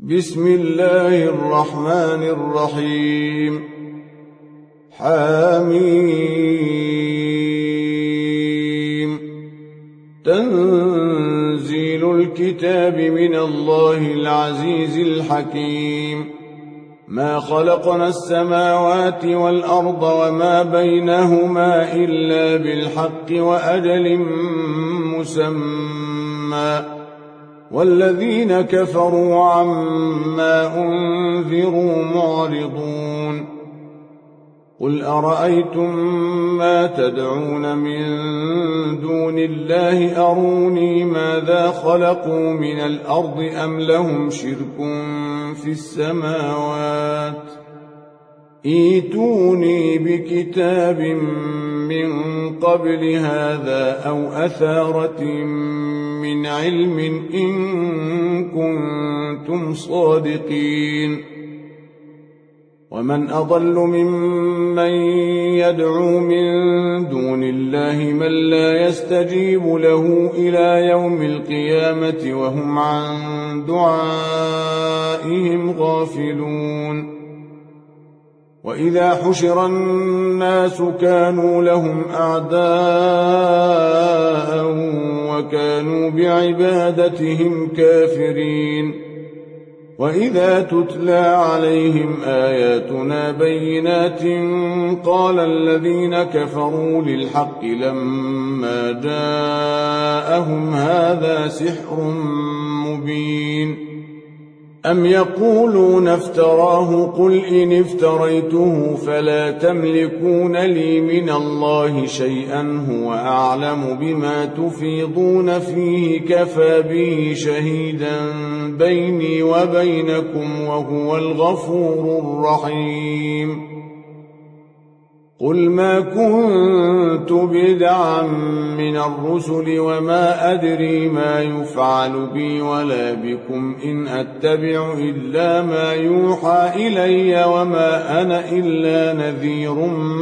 بسم الله الرحمن الرحيم. حميم. تنزيل الكتاب من الله العزيز الحكيم. ما خلقنا السماوات والأرض وما بينهما إلا بالحق وأجل مسمى، والذين كفروا عما أنذروا معرضون. قل أرأيتم ما تدعون من دون الله أروني ماذا خلقوا من الأرض أم لهم شرك في السماوات؟ ائتوني بكتاب من قبل هذا أو أثارة من علم إن كنتم صادقين. ومن أضل ممن يدعو من دون الله من لا يستجيب له إلى يوم القيامة وهم عن دعائهم غافلون. وإذا حشر الناس كانوا لهم أعداء وكانوا بعبادتهم كافرين. وإذا تتلى عليهم آياتنا بينات قال الذين كفروا للحق لما جاءهم هذا سحر مبين. أم يقولون افتراه قل إن افتريته فلا تملكون لي من الله شيئا هو أعلم بما تفيضون فيه كفى به شهيدا بيني وبينكم وهو الغفور الرحيم. قل ما كنت بدعا من الرسل وما أدري ما يفعل بي ولا بكم إن أتبع إلا ما يوحى إلي وما أنا إلا نذير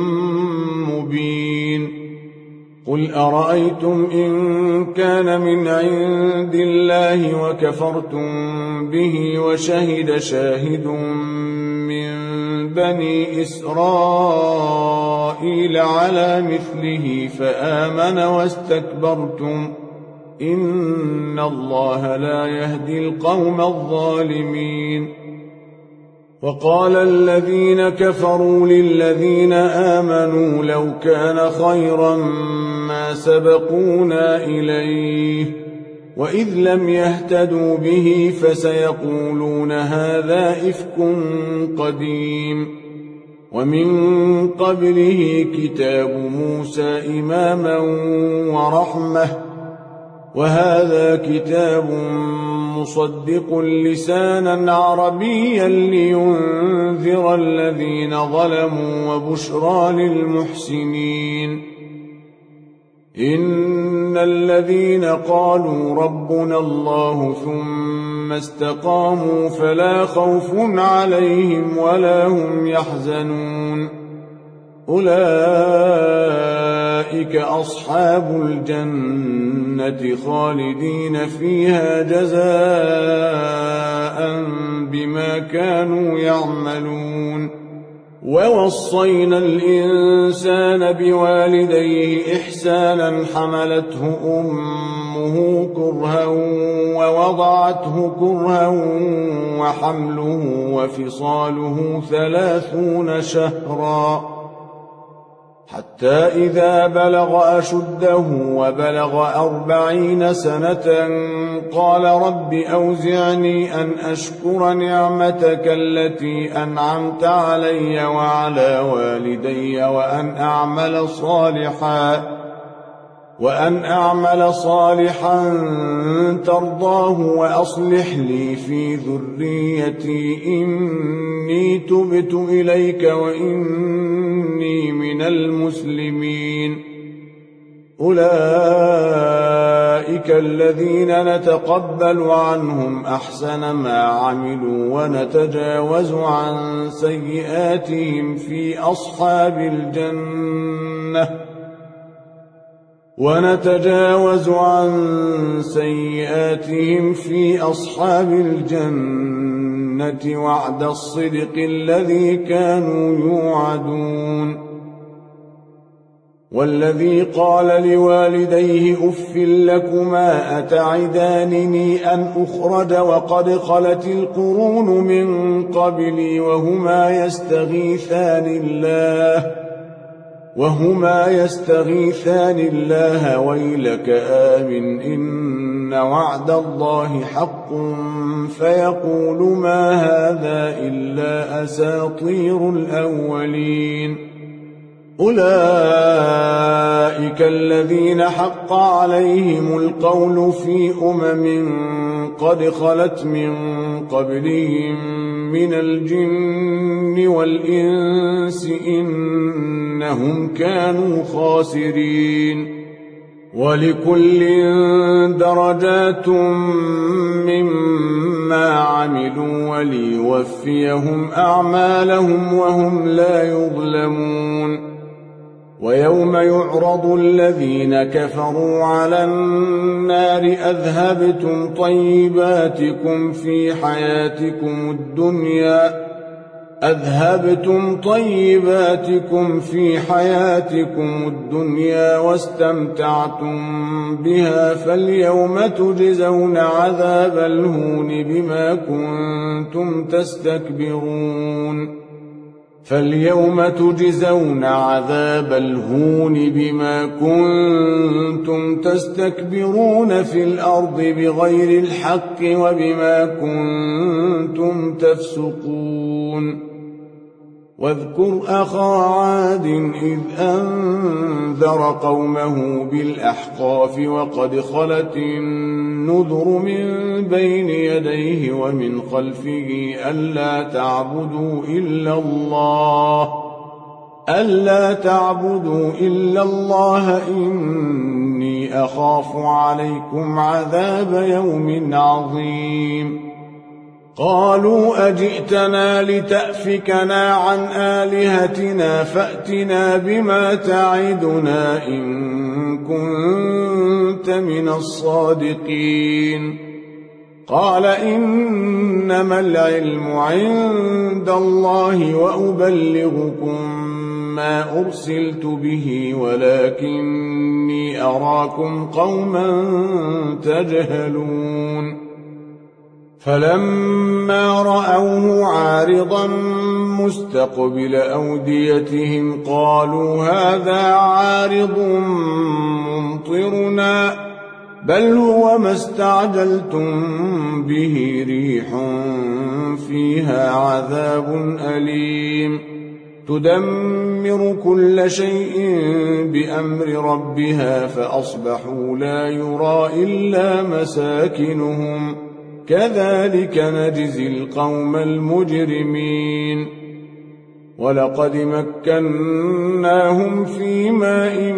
مبين. قل أرأيتم إن كان من عند الله وكفرتم به وشهد شاهد من بني إسرائيل على مثله فآمن واستكبرتم إن الله لا يهدي القوم الظالمين. وقال الذين كفروا للذين آمنوا لو كان خيرا ما سبقونا إليه وإذ لم يهتدوا به فسيقولون هذا إفك قديم. ومن قبله كتاب موسى إماما ورحمة وهذا كتاب مصدق لسانا عربيا لينذر الذين ظلموا وبشرى للمحسنين. إن الذين قالوا ربنا الله ثم استقاموا فلا خوف عليهم ولا هم يحزنون. أولئك أصحاب الجنة خالدين فيها جزاء بما كانوا يعملون. ووصينا الإنسان بوالديه إحسانا حملته أمه كرها ووضعته كرها وحمله وفصاله 30 شهرا حتى إذا بلغ أشده وبلغ 40 سنة قال رب أوزعني أن أشكر نعمتك التي أنعمت علي وعلى والدي وأن أعمل صالحا ترضاه وأصلح لي في ذريتي إني تبت إليك وإني من المسلمين. أولئك الذين نتقبل عنهم أحسن ما عملوا ونتجاوز عن سيئاتهم في أصحاب الجنة الجنة وعد الصدق الذي كانوا يوعدون. والذي قال لوالديه أف لكما أتعدانني أن أخرج وقد خلت القرون من قبلي وهما يستغيثان الله ويلك آمن إن وعد الله حق فيقول ما هذا إلا أساطير الأولين. أولئك الذين حق عليهم القول في قد خلت من قبلهم من الجن والإنس إنهم كانوا خاسرين. ولكل درجات مما عملوا وليوفيهم أعمالهم وهم لا يظلمون. ويوم يعرض الذين كفروا على النار أذهبتم طيباتكم في حياتكم الدنيا واستمتعتم بها فاليوم تجزون عذاب الهون بما كنتم تستكبرون في الأرض بغير الحق وبما كنتم تفسقون. واذكر أخا عاد إذ أنذر قومه بالأحقاف وقد خلت النذر من بين يديه ومن خلفه ألا تعبدوا إلا الله إني أخاف عليكم عذاب يوم عظيم. قالوا أجئتنا لتأفكنا عن آلهتنا فأتنا بما تعدنا إن كنت من الصادقين. قال إنما العلم عند الله وأبلغكم ما أرسلت به ولكني أراكم قوما تجهلون. فلما رأوه عارضا مستقبل أوديتهم قالوا هذا عارض ممطرنا بل هو ما استعجلتم به ريح فيها عذاب أليم تدمر كل شيء بأمر ربها فأصبحوا لا يرى إلا مساكنهم كذلك نجزي القوم المجرمين. ولقد مكناهم في ماء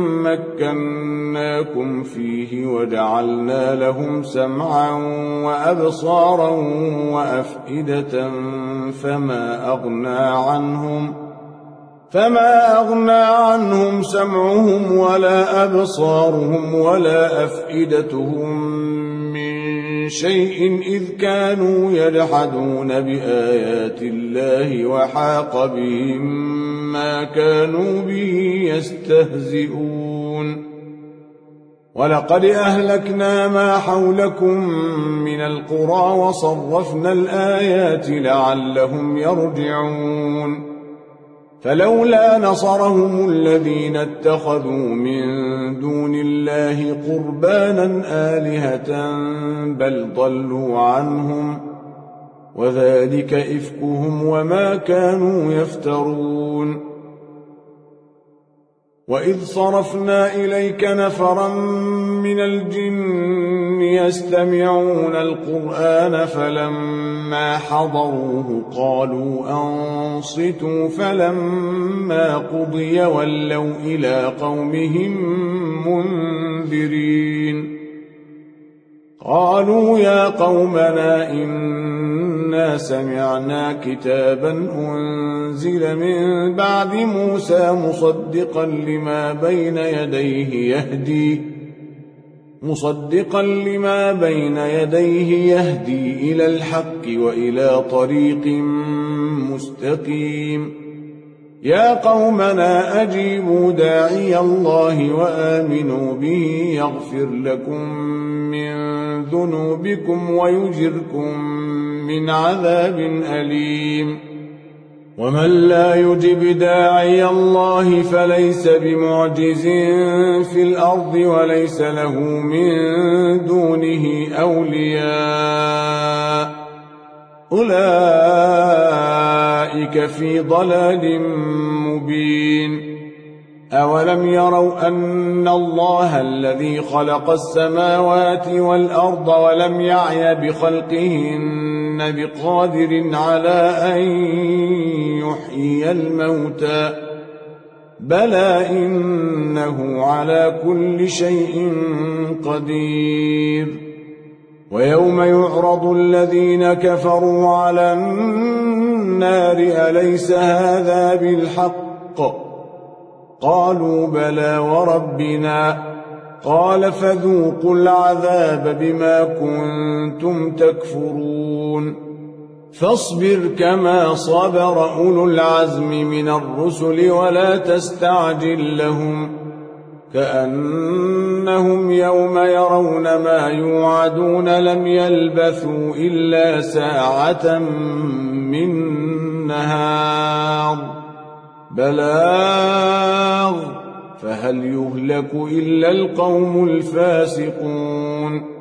مكناكم فيه وجعلنا لهم سمعا وأبصارا وأفئدة فما أغنى عنهم سمعهم ولا أبصارهم ولا أفئدتهم شيء إذ كانوا يجحدون بآيات الله وحاق بهم ما كانوا به يستهزئون. ولقد أهلكنا ما حولكم من القرى وصرفنا الآيات لعلهم يرجعون. فلولا نصرهم الذين اتخذوا من دون الله قربانا آلهة بل ضلوا عنهم وذلك إفكهم وما كانوا يفترون. وإذ صرفنا إليك نفرا من الجن يستمعون القرآن فلما حضروه قالوا أنصتوا فلما قضي ولوا إلى قومهم منذرين. قالوا يا قومنا إنا سمعنا كتابا أنزل من بعد موسى مصدقا لما بين يديه مصدقا لما بين يديه يهدي إلى الحق وإلى طريق مستقيم يا قومنا أجيبوا داعي الله وآمنوا به يغفر لكم من ذنوبكم ويجركم من عذاب أليم ومن لا يجب داعي الله فليس بمعجز في الأرض وليس له من دونه أولياء أولئك في ضلال مبين أولم يروا أن الله الذي خلق السماوات والأرض ولم يعي بخلقهن بقادر على أن يحيي الموتى بلى إنه على كل شيء قدير ويوم يعرض الذين كفروا على النار أليس هذا بالحق قالوا بلى وربنا قال فذوقوا العذاب بما كنتم تكفرون فاصبر كما صبر أولو العزم من الرسل ولا تستعجل لهم كأنهم يوم يرون ما يوعدون لم يلبثوا إلا ساعة من نهار بلاغ فهل يهلك إلا القوم الفاسقون